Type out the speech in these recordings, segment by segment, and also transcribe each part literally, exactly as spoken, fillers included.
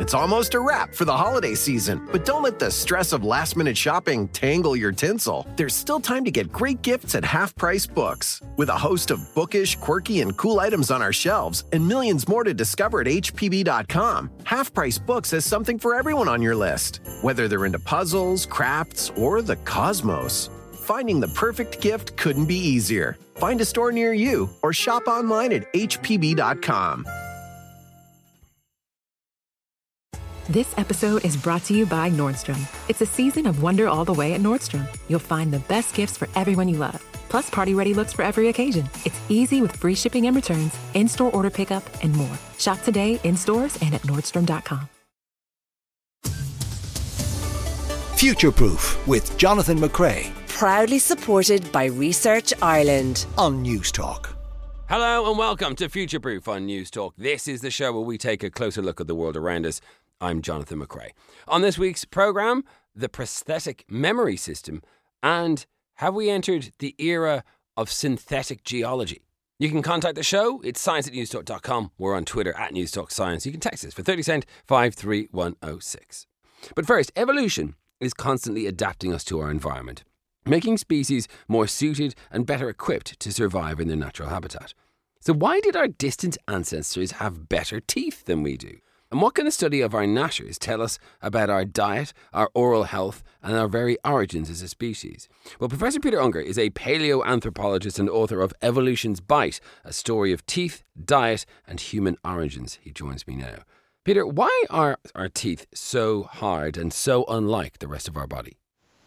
It's almost a wrap for the holiday season, but don't let the stress of last-minute shopping tangle your tinsel. There's still time to get great gifts at half-price books. With a host of bookish, quirky, and cool items on our shelves and millions more to discover at H P B dot com, Half Price Books has something for everyone on your list. Whether they're into puzzles, crafts, or the cosmos, finding the perfect gift couldn't be easier. Find a store near you or shop online at H P B dot com. This episode is brought to you by Nordstrom. It's a season of wonder all the way at Nordstrom. You'll find the best gifts for everyone you love, plus party-ready looks for every occasion. It's easy with free shipping and returns, in-store order pickup, and more. Shop today in stores and at Nordstrom dot com. Future Proof with Jonathan McCrea. Proudly supported by Research Ireland on News Talk. Hello and welcome to Future Proof on News Talk. This is the show where we take a closer look at the world around us. I'm Jonathan McCrea. On this week's programme, the prosthetic memory system and have we entered the era of synthetic geology? You can contact the show. It's science at newstalk dot com. We're on Twitter at newstalkscience. You can text us for thirty cent, five three one oh six. But first, evolution is constantly adapting us to our environment, making species more suited and better equipped to survive in their natural habitat. So why did our distant ancestors have better teeth than we do? And what can a study of our gnashers tell us about our diet, our oral health, and our very origins as a species? Well, Professor Peter Unger is a paleoanthropologist and author of Evolution's Bite, a story of teeth, diet, and human origins. He joins me now. Peter, why are our teeth so hard and so unlike the rest of our body?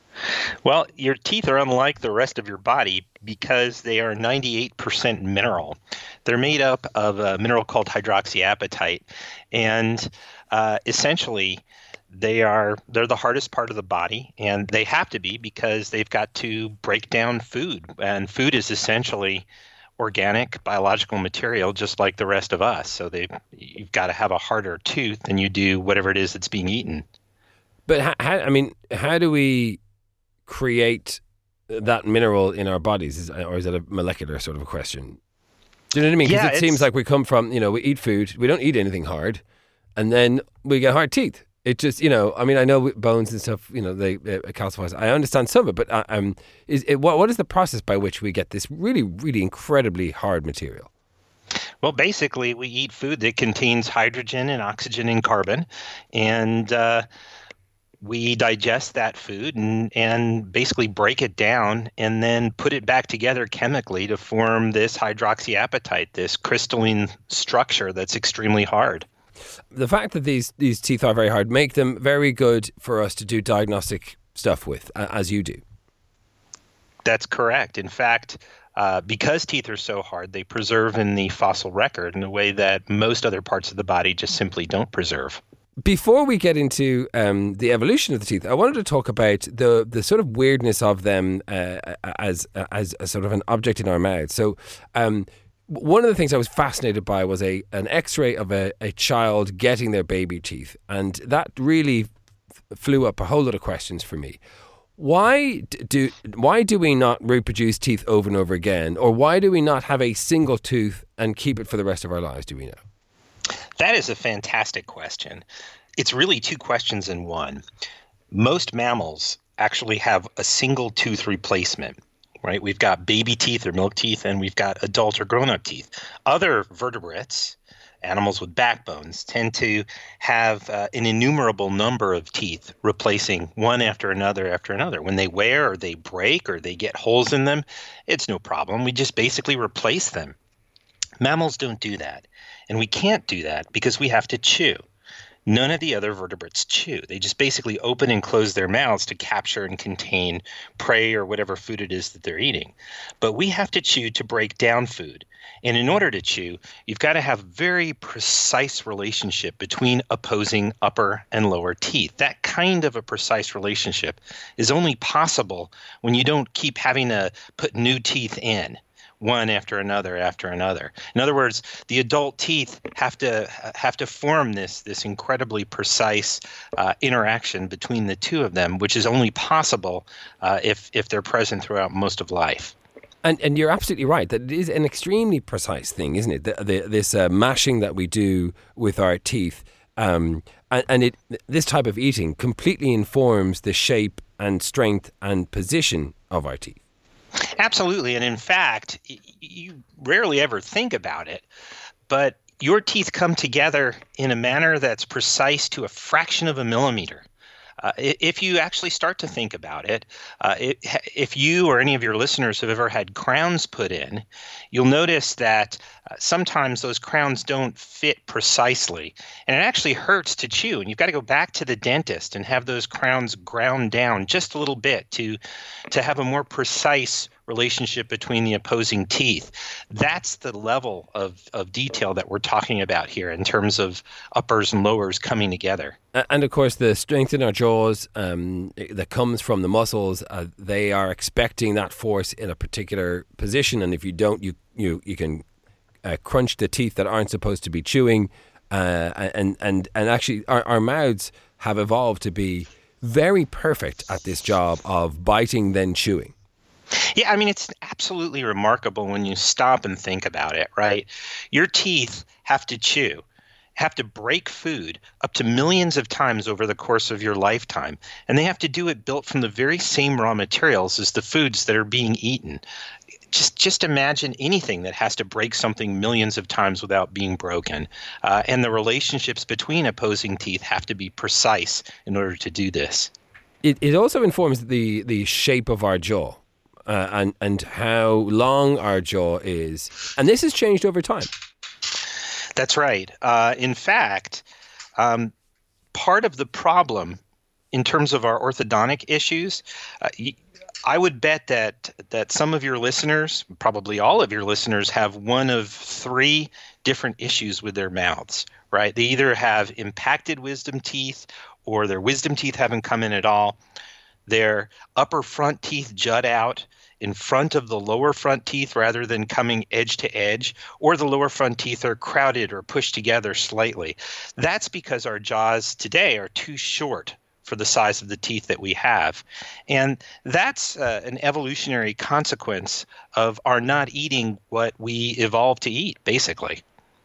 Well, your teeth are unlike the rest of your body because they are ninety-eight percent mineral. They're made up of a mineral called hydroxyapatite, and uh, essentially they are they're the hardest part of the body, and they have to be because they've got to break down food, and food is essentially organic biological material just like the rest of us. So they you've got to have a harder tooth than you do whatever it is that's being eaten. But how, how, I mean, how do we create that mineral in our bodies, is, or is that a molecular sort of a question? Do you know what I mean? Because Yeah, it seems like we come from, you know, we eat food, we don't eat anything hard, and then we get hard teeth. It just, you know, I mean, I know bones and stuff, you know, they, they calcify. I understand some of it, but uh, um, is it, what what is the process by which we get this really, really incredibly hard material? Well, basically, we eat food that contains hydrogen and oxygen and carbon, and uh, we digest that food and, and basically break it down and then put it back together chemically to form this hydroxyapatite, this crystalline structure that's extremely hard. The fact that these, these teeth are very hard make them very good for us to do diagnostic stuff with, as you do. That's correct. In fact, uh, because teeth are so hard, they preserve in the fossil record in a way that most other parts of the body just simply don't preserve. Before we get into um, the evolution of the teeth, I wanted to talk about the the sort of weirdness of them uh, as as a sort of an object in our mouths. So um, one of the things I was fascinated by was a an X-ray of a, a child getting their baby teeth, and that really f- flew up a whole lot of questions for me. Why do why do we not reproduce teeth over and over again, or why do we not have a single tooth and keep it for the rest of our lives? Do we know? That is a fantastic question. It's really two questions in one. Most mammals actually have a single tooth replacement, right? We've got baby teeth or milk teeth, and we've got adult or grown-up teeth. Other vertebrates, animals with backbones, tend to have uh, an innumerable number of teeth replacing one after another after another. When they wear or they break or they get holes in them, it's no problem. We just basically replace them. Mammals don't do that. And we can't do that because we have to chew. None of the other vertebrates chew. They just basically open and close their mouths to capture and contain prey or whatever food it is that they're eating. But we have to chew to break down food. And in order to chew, you've got to have very precise relationship between opposing upper and lower teeth. That kind of a precise relationship is only possible when you don't keep having to put new teeth in, one after another after another. In other words, the adult teeth have to have to form this this incredibly precise uh, interaction between the two of them, which is only possible uh, if if they're present throughout most of life. And and you're absolutely right that it is an extremely precise thing, isn't it? The, the, this uh, mashing that we do with our teeth Um, and, and it this type of eating completely informs the shape and strength and position of our teeth. Absolutely. And in fact, y- you rarely ever think about it, but your teeth come together in a manner that's precise to a fraction of a millimeter. Uh, if you actually start to think about it, uh, it, if you or any of your listeners have ever had crowns put in, you'll notice that uh, sometimes those crowns don't fit precisely, and it actually hurts to chew. And you've got to go back to the dentist and have those crowns ground down just a little bit to, to have a more precise relationship between the opposing teeth. That's the level of, of detail that we're talking about here in terms of uppers and lowers coming together. And of course, the strength in our jaws um, that comes from the muscles, uh, they are expecting that force in a particular position. And if you don't, you you you can uh, crunch the teeth that aren't supposed to be chewing. Uh, and and and actually, our, our mouths have evolved to be very perfect at this job of biting then chewing. Yeah, I mean, it's absolutely remarkable when you stop and think about it, right? Your teeth have to chew, have to break food up to millions of times over the course of your lifetime. And they have to do it built from the very same raw materials as the foods that are being eaten. Just just imagine anything that has to break something millions of times without being broken. Uh, and the relationships between opposing teeth have to be precise in order to do this. It, it also informs the, the shape of our jaw. Uh, and and how long our jaw is. And this has changed over time. That's right. Uh, in fact, um, part of the problem in terms of our orthodontic issues, uh, I would bet that that some of your listeners, probably all of your listeners, have one of three different issues with their mouths, right? They either have impacted wisdom teeth or their wisdom teeth haven't come in at all. Their upper front teeth jut out in front of the lower front teeth rather than coming edge to edge, or the lower front teeth are crowded or pushed together slightly. That's because our jaws today are too short for the size of the teeth that we have. And that's uh, an evolutionary consequence of our not eating what we evolved to eat, basically.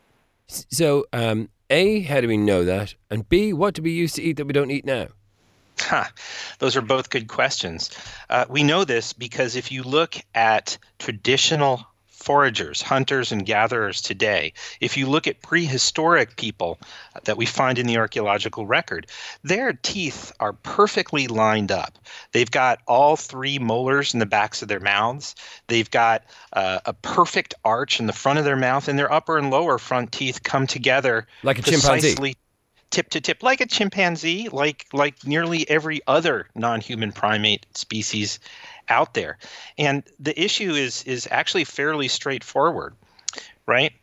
So, um, A, how do we know that? And B, what do we used to eat that we don't eat now? Huh. Those are both good questions. Uh, we know this because if you look at traditional foragers, hunters and gatherers today, if you look at prehistoric people that we find in the archaeological record, their teeth are perfectly lined up. They've got all three molars in the backs of their mouths. They've got uh, a perfect arch in the front of their mouth, and their upper and lower front teeth come together like a precisely chimpanzee. Tip to tip, like a chimpanzee, like like nearly every other non-human primate species out there. And the issue is is actually fairly straightforward, right?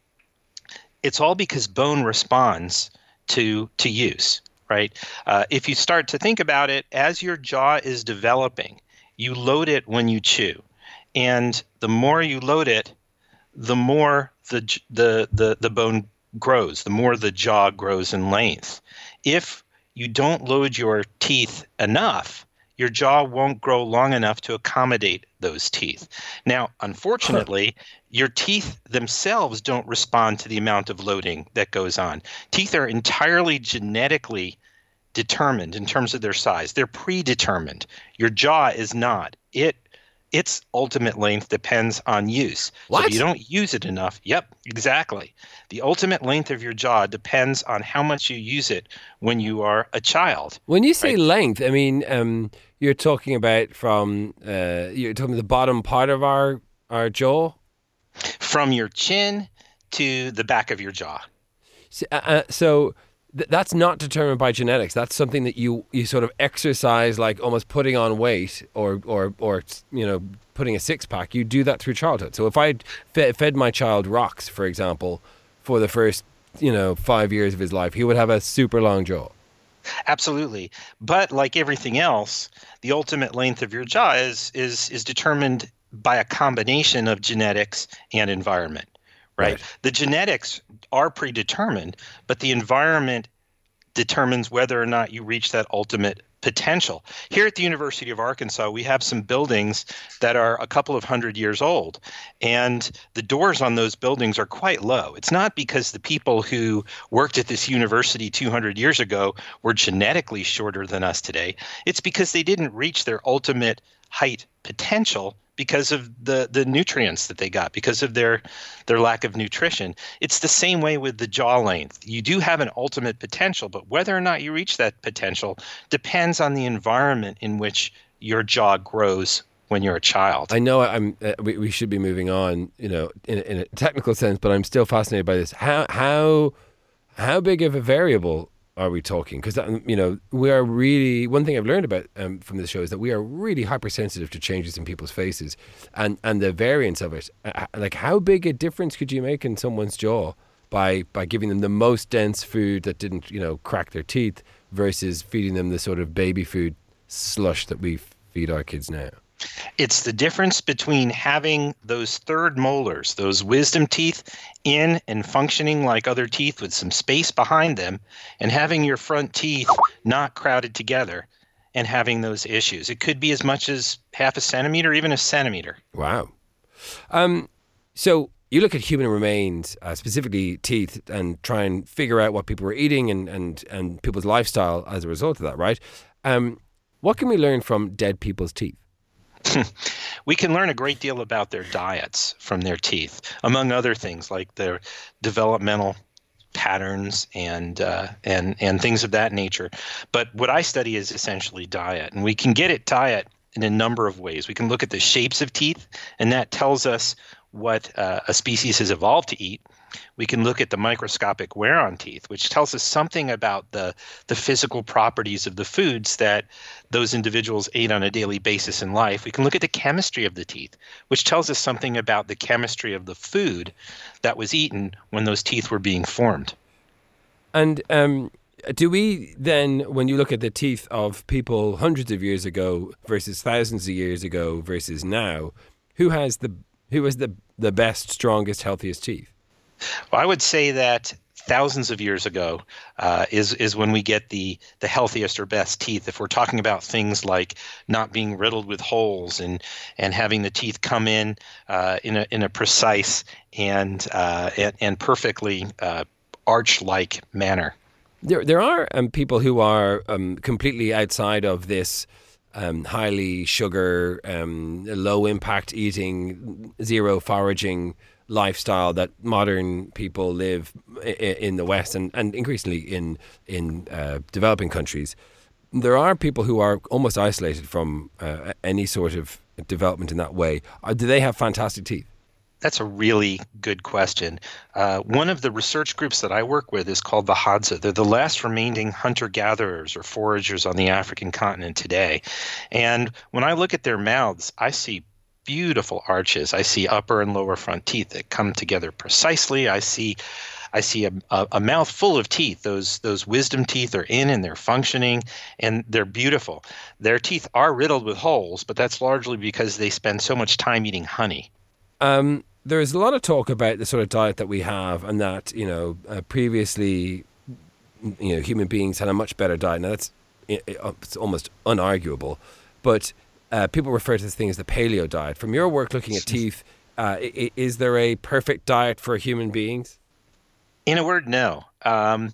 It's all because bone responds to to use, right? Uh, if you start to think about it, as your jaw is developing, you load it when you chew, and the more you load it, the more the the the, the bone grows, the more the jaw grows in length. If you don't load your teeth enough, your jaw won't grow long enough to accommodate those teeth. Now, unfortunately, huh. your teeth themselves don't respond to the amount of loading that goes on. Teeth are entirely genetically determined in terms of their size. They're predetermined. Your jaw is not. It Its ultimate length depends on use. What? So if you don't use it enough, yep, exactly. The ultimate length of your jaw depends on how much you use it when you are a child. When you say right? length, I mean, um, you're talking about from, uh, you're talking the bottom part of our, our jaw? From your chin to the back of your jaw. So, uh, so th- that's not determined by genetics. That's something that you, you sort of exercise, like almost putting on weight or, or, or, you know, putting a six pack. You do that through childhood. So if I fe- fed my child rocks, for example, for the first, you know, five years of his life, he would have a super long jaw. Absolutely. But like everything else, the ultimate length of your jaw is is is determined by a combination of genetics and environment. Right? Right. The genetics are predetermined, but the environment determines whether or not you reach that ultimate potential. Here at the University of Arkansas, we have some buildings that are a couple of hundred years old, and the doors on those buildings are quite low. It's not because the people who worked at this university two hundred years ago were genetically shorter than us today. It's because they didn't reach their ultimate height potential because of the, the nutrients that they got, because of their their lack of nutrition. It's the same way with the jaw length. You do have an ultimate potential, but whether or not you reach that potential depends on the environment in which your jaw grows when you're a child. I know I'm. Uh, we, we should be moving on, you know, in, in a technical sense, but I'm still fascinated by this. How how how big of a variable are we talking? Because, you know, we are really, one thing I've learned about um, from this show is that we are really hypersensitive to changes in people's faces and, and the variance of it. Uh, like, how big a difference could you make in someone's jaw by, by giving them the most dense food that didn't, you know, crack their teeth versus feeding them the sort of baby food slush that we feed our kids now? It's the difference between having those third molars, those wisdom teeth, in and functioning like other teeth with some space behind them, and having your front teeth not crowded together and having those issues. It could be as much as half a centimeter, even a centimeter. Wow. Um, so you look at human remains, uh, specifically teeth, and try and figure out what people were eating and, and, and people's lifestyle as a result of that, right? Um, what can we learn from dead people's teeth? We can learn a great deal about their diets from their teeth, among other things like their developmental patterns and uh, and and things of that nature. But what I study is essentially diet, and we can get at diet in a number of ways. We can look at the shapes of teeth, and that tells us what uh, a species has evolved to eat. We can look at the microscopic wear on teeth, which tells us something about the, the physical properties of the foods that those individuals ate on a daily basis in life. We can look at the chemistry of the teeth, which tells us something about the chemistry of the food that was eaten when those teeth were being formed. And um, do we then, when you look at the teeth of people hundreds of years ago versus thousands of years ago versus now, who has the who has the, the best, strongest, healthiest teeth? Well, I would say that thousands of years ago uh, is is when we get the the healthiest or best teeth. If we're talking about things like not being riddled with holes and and having the teeth come in uh, in a in a precise and uh, and, and perfectly uh, arch-like manner. There there are um, people who are um, completely outside of this um, highly sugar, um, low impact eating, zero foraging lifestyle that modern people live in the West and, and increasingly in in uh, developing countries. There are people who are almost isolated from uh, any sort of development in that way. Uh, do they have fantastic teeth? That's a really good question. Uh, one of the research groups that I work with is called the Hadza. They're the last remaining hunter-gatherers or foragers on the African continent today. And when I look at their mouths, I see beautiful arches. I see upper and lower front teeth that come together precisely. I see I see a, a, a mouth full of teeth. Those those wisdom teeth are in and they're functioning and they're beautiful. Their teeth are riddled with holes, but that's largely because they spend so much time eating honey. Um, there's a lot of talk about the sort of diet that we have and that, you know, uh, previously, you know, human beings had a much better diet. Now that's it, it's almost unarguable, but Uh, people refer to this thing as the paleo diet. From your work looking at teeth, uh, is there a perfect diet for human beings? In a word, no. Um,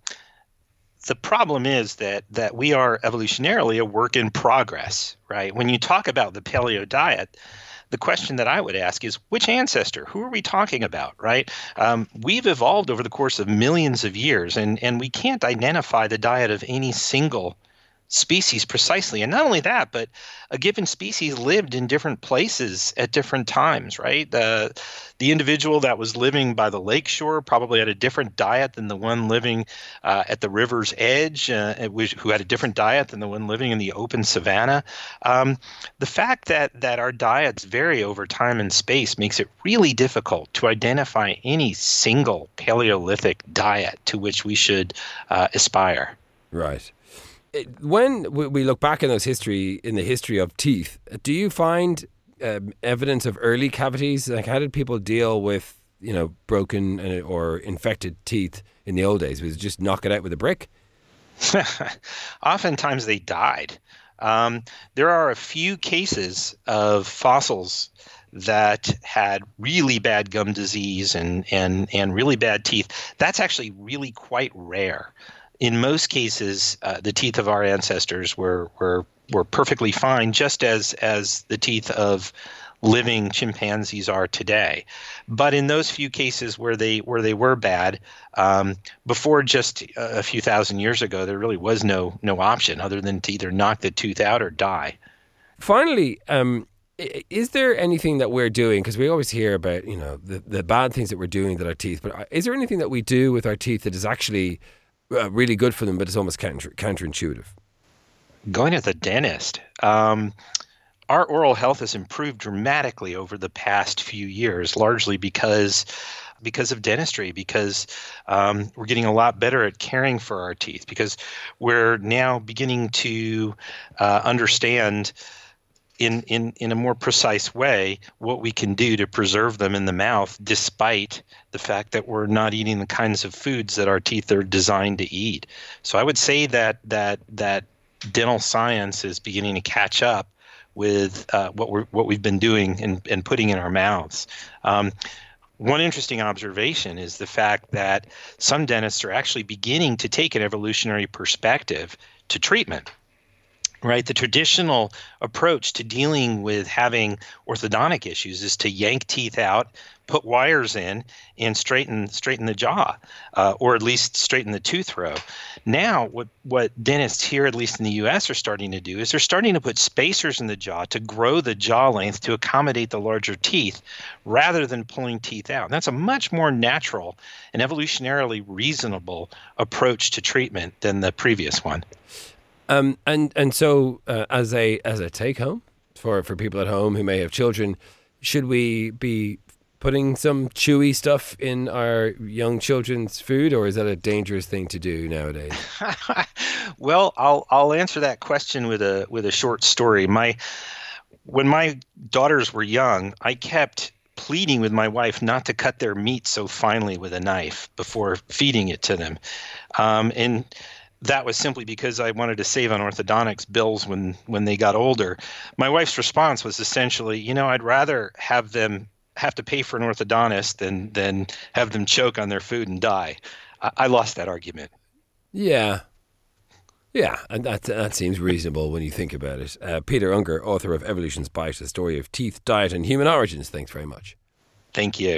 the problem is that that we are evolutionarily a work in progress, right? When you talk about the paleo diet, the question that I would ask is, which ancestor? Who are we talking about, right? Um, we've evolved over the course of millions of years, and, and we can't identify the diet of any single species precisely. And not only that, but a given species lived in different places at different times, right? The the individual that was living by the lakeshore probably had a different diet than the one living uh, at the river's edge, uh, which, who had a different diet than the one living in the open savanna. Um, the fact that that our diets vary over time and space makes it really difficult to identify any single Paleolithic diet to which we should uh, aspire. Right. When we look back in those history, in the history of teeth, do you find um, evidence of early cavities? Like, how did people deal with, you know, broken or infected teeth in the old days? Was it just knock it out with a brick? Oftentimes they died. Um, there are a few cases of fossils that had really bad gum disease and, and, and really bad teeth. That's actually really quite rare. In most cases, uh, the teeth of our ancestors were, were, were perfectly fine, just as, as the teeth of living chimpanzees are today. But in those few cases where they where they were bad, um, before just a few thousand years ago, there really was no no option other than to either knock the tooth out or die. Finally, um, is there anything that we're doing, because we always hear about, you know, the, the bad things that we're doing with our teeth, but is there anything that we do with our teeth that is actually uh, really good for them, but it's almost counter, counterintuitive? Going to the dentist. Um, Our oral health has improved dramatically over the past few years, largely because because of dentistry, because um, we're getting a lot better at caring for our teeth, because we're now beginning to uh, understand in, in, in a more precise way what we can do to preserve them in the mouth, despite the fact that we're not eating the kinds of foods that our teeth are designed to eat. So I would say that that that dental science is beginning to catch up with uh, what we're what we've been doing and, and putting in our mouths. Um, one interesting observation is the fact that some dentists are actually beginning to take an evolutionary perspective to treatment. Right, the traditional approach to dealing with having orthodontic issues is to yank teeth out, put wires in, and straighten straighten the jaw, uh, or at least straighten the tooth row. Now, what what dentists here, at least in the U S, are starting to do is they're starting to put spacers in the jaw to grow the jaw length to accommodate the larger teeth, rather than pulling teeth out. And that's a much more natural and evolutionarily reasonable approach to treatment than the previous one. Um, and and so uh, as a as a take home for, for people at home who may have children, should we be putting some chewy stuff in our young children's food, or is that a dangerous thing to do nowadays? Well, I'll I'll answer that question with a with a short story. My when my daughters were young, I kept pleading with my wife not to cut their meat so finely with a knife before feeding it to them, um, and. That was simply because I wanted to save on orthodontics bills when, when they got older. My wife's response was essentially, you know, I'd rather have them have to pay for an orthodontist than than have them choke on their food and die. I, I lost that argument. Yeah. Yeah, and that, that seems reasonable when you think about it. Uh, Peter Unger, author of Evolution's Bite, The Story of Teeth, Diet and Human Origins. Thanks very much. Thank you.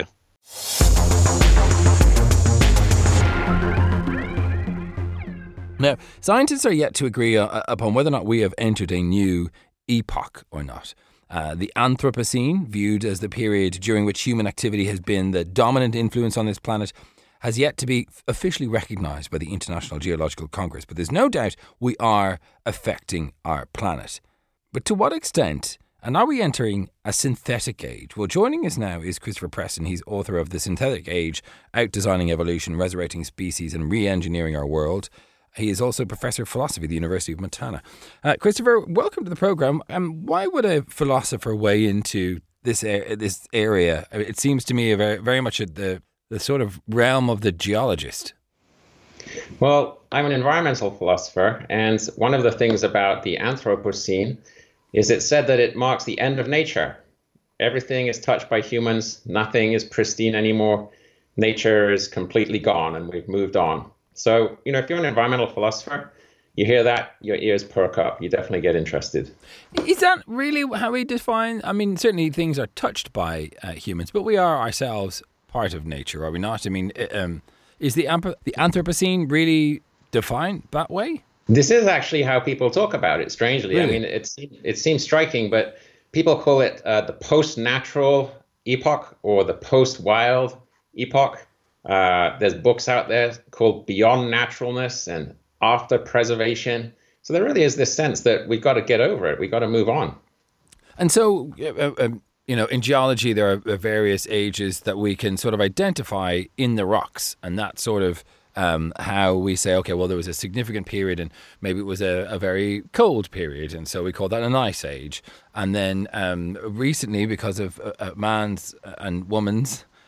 Now, scientists are yet to agree uh, upon whether or not we have entered a new epoch or not. Uh, the Anthropocene, viewed as the period during which human activity has been the dominant influence on this planet, has yet to be officially recognised by the International Geological Congress. But there's no doubt we are affecting our planet. But to what extent? And are we entering a synthetic age? Well, joining us now is Christopher Preston. He's author of The Synthetic Age, Outdesigning Evolution, Resurrecting Species and Re-Engineering Our World. He is also Professor of Philosophy at the University of Montana. Uh, Christopher, welcome to the programme. Um, why would a philosopher weigh into this uh, this area? It seems to me very, very much at the, the sort of realm of the geologist. Well, I'm an environmental philosopher, and one of the things about the Anthropocene is it said that it marks the end of nature. Everything is touched by humans. Nothing is pristine anymore. Nature is completely gone, and we've moved on. So, you know, if you're an environmental philosopher, you hear that, your ears perk up. You definitely get interested. Is that really how we define? I mean, certainly things are touched by uh, humans, but we are ourselves part of nature, are we not? I mean, um, is the, amp- the Anthropocene really defined that way? This is actually how people talk about it, strangely. Really? I mean, it's, it seems striking, but people call it uh, the post-natural epoch or the post-wild epoch. Uh, there's books out there called Beyond Naturalness and After Preservation. So there really is this sense that we've got to get over it. We've got to move on. And so, uh, um, you know, in geology, there are various ages that we can sort of identify in the rocks. And that's sort of um, how we say, okay, well, there was a significant period and maybe it was a, a very cold period. And so we call that an ice age. And then um, recently, because of uh, man's and woman's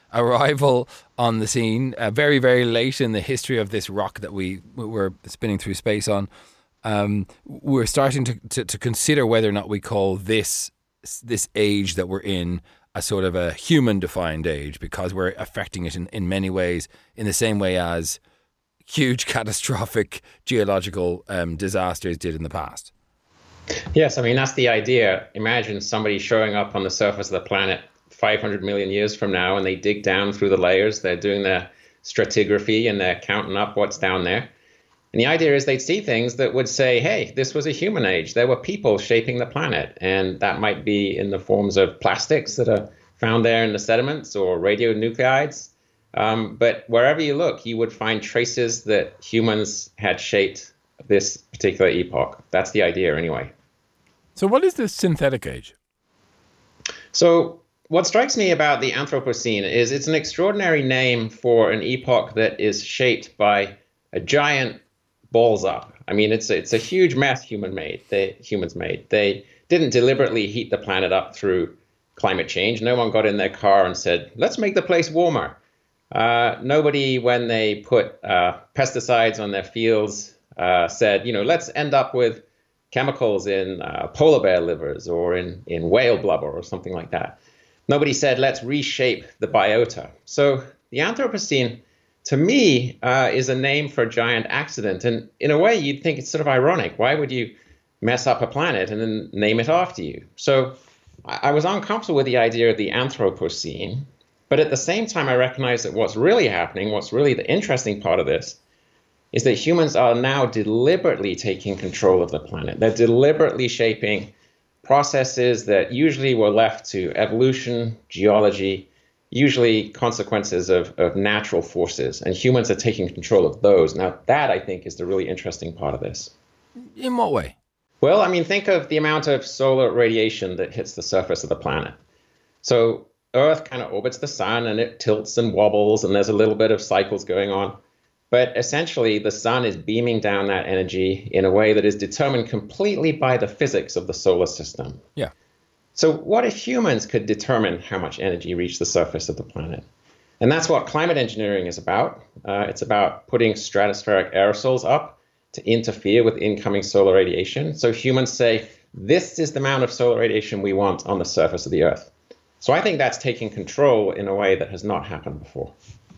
arrival on the scene, uh, very, very late in the history of this rock that we were spinning through space on. Um, we're starting to, to, to consider whether or not we call this this age that we're in a sort of a human-defined age, because we're affecting it in, in many ways, in the same way as huge catastrophic geological um, disasters did in the past. Yes, I mean, that's the idea. Imagine somebody showing up on the surface of the planet five hundred million years from now, and they dig down through the layers. They're doing their stratigraphy and they're counting up what's down there. And the idea is they'd see things that would say, hey, this was a human age. There were people shaping the planet. And that might be in the forms of plastics that are found there in the sediments or radionuclides. Um, but wherever you look, you would find traces that humans had shaped this particular epoch. That's the idea anyway. So what is this synthetic age? So what strikes me about the Anthropocene is it's an extraordinary name for an epoch that is shaped by a giant balls up. I mean, it's a, it's a huge mess human made. They humans made. They didn't deliberately heat the planet up through climate change. No one got in their car and said, let's make the place warmer. Uh, nobody, when they put uh, pesticides on their fields, uh, said, you know, let's end up with chemicals in uh, polar bear livers or in, in whale blubber or something like that. Nobody said, let's reshape the biota. So the Anthropocene, to me, uh, is a name for a giant accident. And in a way, you'd think it's sort of ironic. Why would you mess up a planet and then name it after you? So I, I was uncomfortable with the idea of the Anthropocene. But at the same time, I recognize that what's really happening, what's really the interesting part of this, is that humans are now deliberately taking control of the planet. They're deliberately shaping processes that usually were left to evolution, geology, usually consequences of, of natural forces, and humans are taking control of those. Now, that, I think, is the really interesting part of this. In what way? Well, I mean, think of the amount of solar radiation that hits the surface of the planet. So Earth kind of orbits the sun, and it tilts and wobbles, and there's a little bit of cycles going on. But essentially, the sun is beaming down that energy in a way that is determined completely by the physics of the solar system. Yeah. So what if humans could determine how much energy reached the surface of the planet? And that's what climate engineering is about. Uh, it's about putting stratospheric aerosols up to interfere with incoming solar radiation. So humans say, this is the amount of solar radiation we want on the surface of the Earth. So I think that's taking control in a way that has not happened before.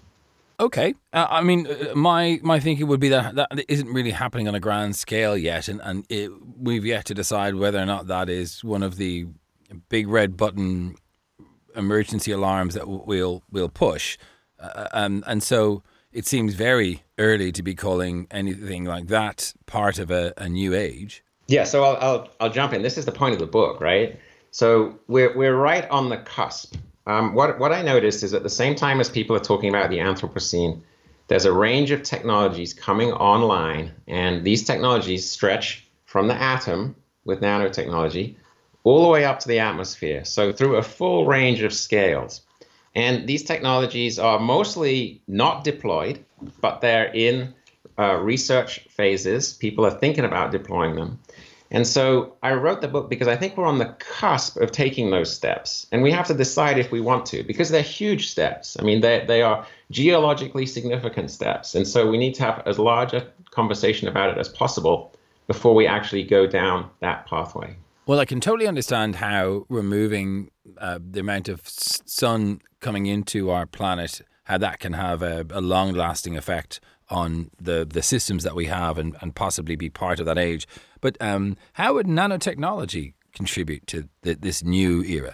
Okay. Uh, I mean, uh, my my thinking would be that that isn't really happening on a grand scale yet, and, and it, we've yet to decide whether or not that is one of the big red button emergency alarms that we'll we'll push. Uh, and, and so it seems very early to be calling anything like that part of a, a new age. Yeah, so I'll, I'll I'll jump in. This is the point of the book, right? So we're we're right on the cusp. Um, what what I noticed is at the same time as people are talking about the Anthropocene, there's a range of technologies coming online, and these technologies stretch from the atom with nanotechnology all the way up to the atmosphere, so through a full range of scales. And these technologies are mostly not deployed, but they're in uh, research phases. People are thinking about deploying them. And so I wrote the book because I think we're on the cusp of taking those steps. And we have to decide if we want to, because they're huge steps. I mean, they they are geologically significant steps. And so we need to have as large a conversation about it as possible before we actually go down that pathway. Well, I can totally understand how removing uh, the amount of sun coming into our planet, how that can have a, a long-lasting effect on the, the systems that we have and, and possibly be part of that age. But um, how would nanotechnology contribute to the, this new era?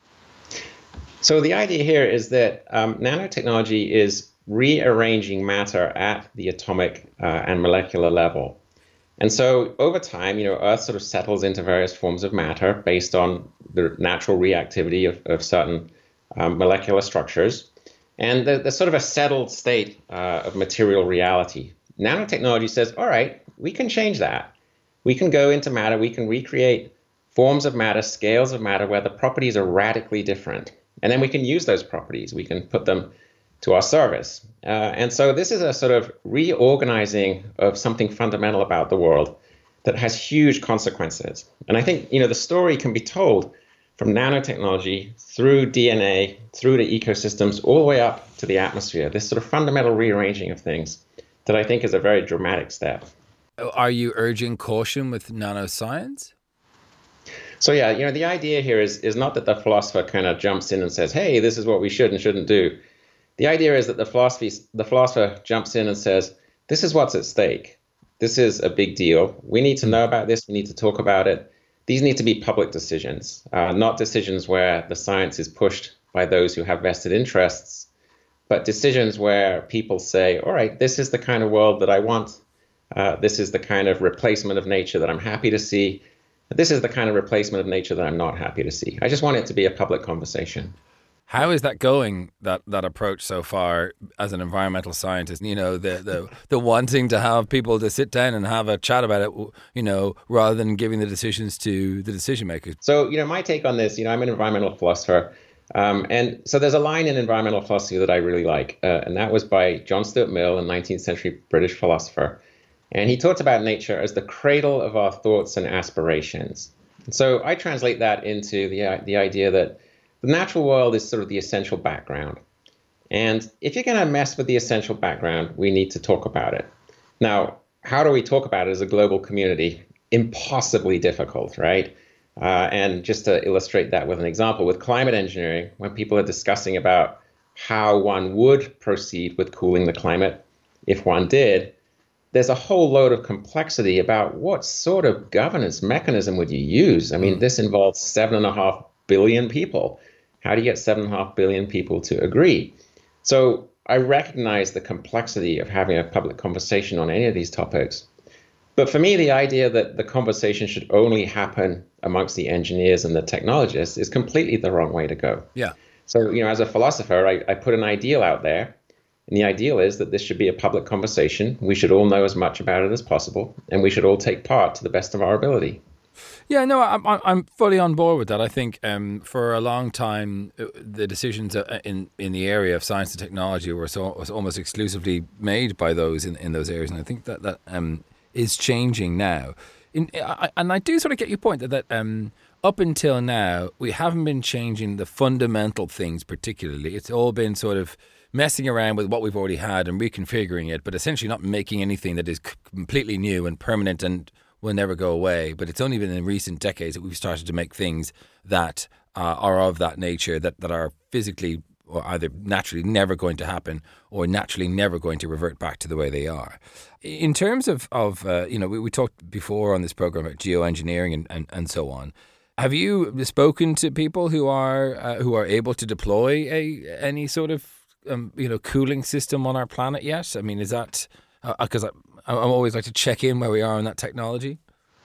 So the idea here is that um, nanotechnology is rearranging matter at the atomic uh, and molecular level. And so over time, you know, Earth sort of settles into various forms of matter based on the natural reactivity of, of certain um, molecular structures. And there's sort of a settled state uh, of material reality. Nanotechnology says, all right, we can change that. We can go into matter, we can recreate forms of matter, scales of matter where the properties are radically different. And then we can use those properties. We can put them to our service. Uh, and so this is a sort of reorganizing of something fundamental about the world that has huge consequences. And I think, you know, the story can be told from nanotechnology through D N A, through to ecosystems, all the way up to the atmosphere. This sort of fundamental rearranging of things that I think is a very dramatic step. Are you urging caution with nanoscience? So yeah, you know, the idea here is is not that the philosopher kind of jumps in and says, hey, this is what we should and shouldn't do. The idea is that the philosophy, the philosopher jumps in and says, this is what's at stake. This is a big deal. We need to know about this. We need to talk about it. These need to be public decisions, uh, not decisions where the science is pushed by those who have vested interests, but decisions where people say, all right, this is the kind of world that I want. Uh, this is the kind of replacement of nature that I'm happy to see. This is the kind of replacement of nature that I'm not happy to see. I just want it to be a public conversation. How is that going, that, that approach so far as an environmental scientist? You know, the, the the wanting to have people to sit down and have a chat about it, you know, rather than giving the decisions to the decision makers. So, you know, my take on this, you know, I'm an environmental philosopher. Um, and so there's a line in environmental philosophy that I really like. Uh, and that was by John Stuart Mill, a nineteenth century British philosopher. And he talks about nature as the cradle of our thoughts and aspirations. And so I translate that into the the idea that the natural world is sort of the essential background. And if you're going to mess with the essential background, we need to talk about it. Now, how do we talk about it as a global community? Impossibly difficult, right? Uh, and just to illustrate that with an example, with climate engineering, when people are discussing about how one would proceed with cooling the climate, if one did, there's a whole load of complexity about what sort of governance mechanism would you use? I mean, this involves seven and a half billion people. How do you get seven and a half billion people to agree? So I recognize the complexity of having a public conversation on any of these topics. But for me, the idea that the conversation should only happen amongst the engineers and the technologists is completely the wrong way to go. Yeah. So, you know, as a philosopher, I, I put an ideal out there. And the ideal is that this should be a public conversation. We should all know as much about it as possible, and we should all take part to the best of our ability. Yeah, no, I'm I'm fully on board with that. I think um, for a long time, the decisions in in the area of science and technology were so was almost exclusively made by those in, in those areas, and I think that that um, is changing now. In, I, and I do sort of get your point that that um, up until now we haven't been changing the fundamental things particularly. It's all been sort of messing around with what we've already had and reconfiguring it, but essentially not making anything that is completely new and permanent and will never go away. But it's only been in recent decades that we've started to make things that uh, are of that nature, that, that are physically or either naturally never going to happen or naturally never going to revert back to the way they are. In terms of, of uh, you know, we, we talked before on this program about geoengineering and, and, and so on. Have you spoken to people who are uh, who are able to deploy a any sort of Um, you know, cooling system on our planet yet? I mean, is that because uh, I, I always like to check in where we are on that technology?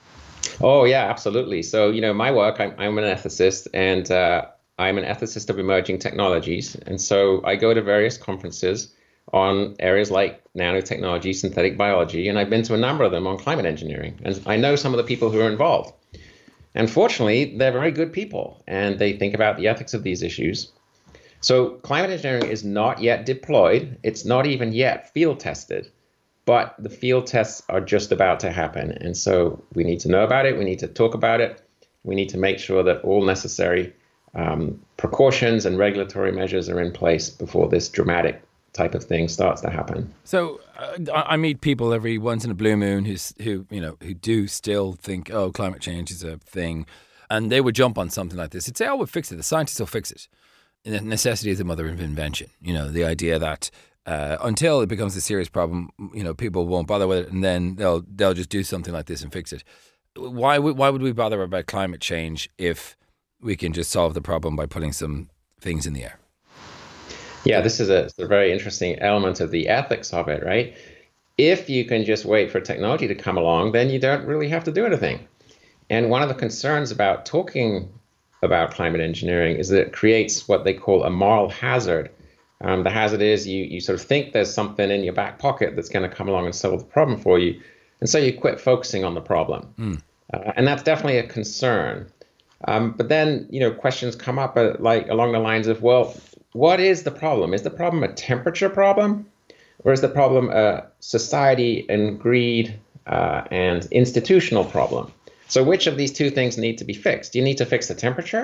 Oh yeah, absolutely. So you know, my work, I'm, I'm an ethicist, and uh, I'm an ethicist of emerging technologies, and so I go to various conferences on areas like nanotechnology, synthetic biology, and I've been to a number of them on climate engineering, and I know some of the people who are involved. And fortunately, they're very good people, and they think about the ethics of these issues. So climate engineering is not yet deployed. It's not even yet field tested, but the field tests are just about to happen. And so we need to know about it. We need to talk about it. We need to make sure that all necessary um, precautions and regulatory measures are in place before this dramatic type of thing starts to happen. So uh, I meet people every once in a blue moon who's, who, you know, who do still think, oh, climate change is a thing. And they would jump on something like this. They'd say, oh, we'll fix it. The scientists will fix it. Necessity is the mother of invention. You know, the idea that uh, until it becomes a serious problem, you know, people won't bother with it, and then they'll they'll just do something like this and fix it. Why would why would we bother about climate change if we can just solve the problem by putting some things in the air? Yeah, this is a, a very interesting element of the ethics of it, right? If you can just wait for technology to come along, then you don't really have to do anything. And one of the concerns about talking about climate engineering is that it creates what they call a moral hazard. Um, the hazard is you you sort of think there's something in your back pocket that's going to come along and solve the problem for you, and so you quit focusing on the problem. Mm. Uh, and that's definitely a concern. Um, but then, you know, questions come up uh, like along the lines of, well, what is the problem? Is the problem a temperature problem, or is the problem a society and greed uh, and institutional problem? So which of these two things need to be fixed? Do you need to fix the temperature,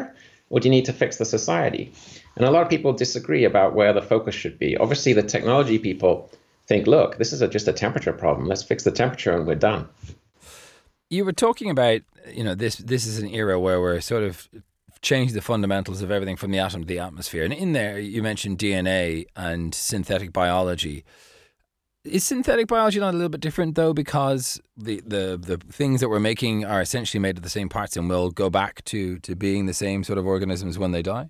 or do you need to fix the society? And a lot of people disagree about where the focus should be. Obviously, the technology people think, look, this is a, just a temperature problem. Let's fix the temperature and we're done. You were talking about, you know, this this is an era where we're sort of changing the fundamentals of everything from the atom to the atmosphere. And in there, you mentioned D N A and synthetic biology. Is synthetic biology not a little bit different, though, because the, the, the things that we're making are essentially made of the same parts and will go back to, to being the same sort of organisms when they die?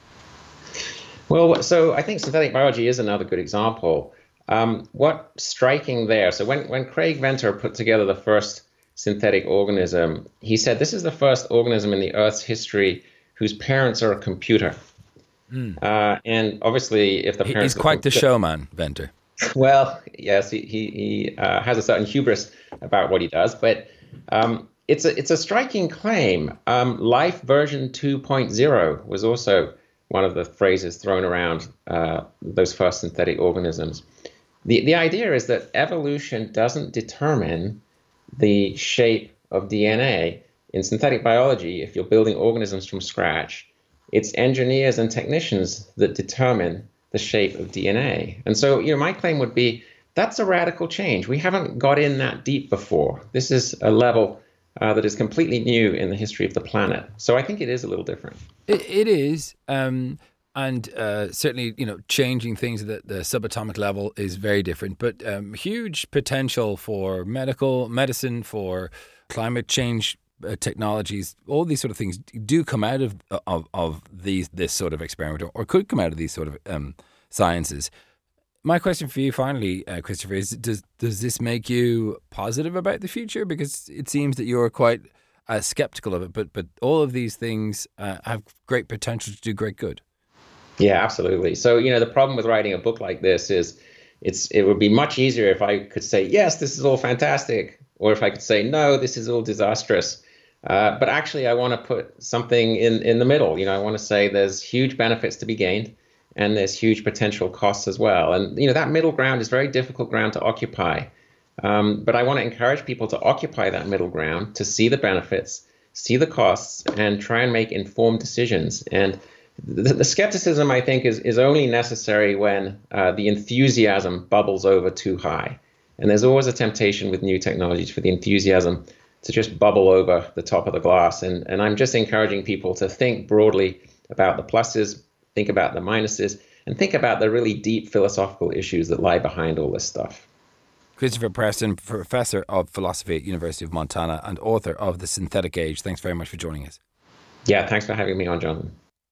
Well, so I think synthetic biology is another good example. Um, what's striking there, so when, when Craig Venter put together the first synthetic organism, he said this is the first organism in the Earth's history whose parents are a computer. Mm. Uh, and obviously, if the parents... He's quite the showman, Venter. Well, yes, he, he, he uh, has a certain hubris about what he does, but um, it's a it's a striking claim. Um, life version two point oh was also one of the phrases thrown around uh, those first synthetic organisms. The the idea is that evolution doesn't determine the shape of D N A. In synthetic biology, if you're building organisms from scratch, it's engineers and technicians that determine the shape of D N A. And so, you know, my claim would be that's a radical change. We haven't got in that deep before. This is a level uh, that is completely new in the history of the planet. So I think it is a little different. It, it is. Um, and uh, certainly, you know, changing things at the, the subatomic level is very different. But um, huge potential for medical medicine, for climate change uh, technologies, all these sort of things do come out of of, of these this sort of experiment, or, or could come out of these sort of um, sciences. My question for you, finally, uh, Christopher, is: Does does this make you positive about the future? Because it seems that you're quite uh, skeptical of it, but but all of these things uh, have great potential to do great good. Yeah, absolutely. So, you know, the problem with writing a book like this is it's it would be much easier if I could say, yes, this is all fantastic, or if I could say, no, this is all disastrous. Uh, but actually, I want to put something in, in the middle. You know, I want to say there's huge benefits to be gained and there's huge potential costs as well. And, you know, that middle ground is very difficult ground to occupy. Um, but I want to encourage people to occupy that middle ground, to see the benefits, see the costs, and try and make informed decisions. And the, the skepticism, I think, is, is only necessary when uh, the enthusiasm bubbles over too high. And there's always a temptation with new technologies for the enthusiasm to just bubble over the top of the glass. And, and I'm just encouraging people to think broadly about the pluses, think about the minuses, and think about the really deep philosophical issues that lie behind all this stuff. Christopher Preston, Professor of Philosophy at University of Montana and author of The Synthetic Age. Thanks very much for joining us. Yeah, thanks for having me on, Jonathan.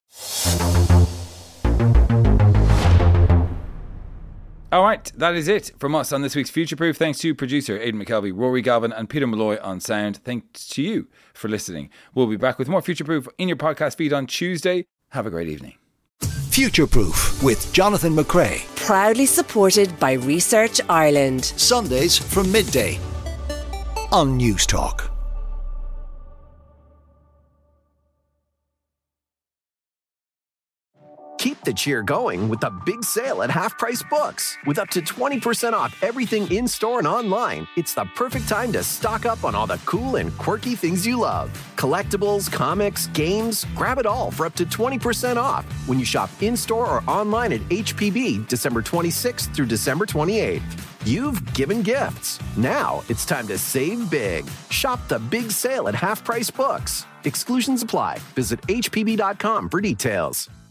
All right, that is it from us on this week's Future Proof. Thanks to producer Aidan McKelvey, Rory Galvin and Peter Malloy on sound. Thanks to you for listening. We'll be back with more Future Proof in your podcast feed on Tuesday. Have a great evening. Future Proof with Jonathan McCrea. Proudly supported by Research Ireland. Sundays from midday on News Talk. Keep the cheer going with the big sale at Half Price Books. With up to twenty percent off everything in-store and online, it's the perfect time to stock up on all the cool and quirky things you love. Collectibles, comics, games, grab it all for up to twenty percent off when you shop in-store or online at H P B December twenty-sixth through December twenty-eighth. You've given gifts. Now it's time to save big. Shop the big sale at Half Price Books. Exclusions apply. Visit H P B dot com for details.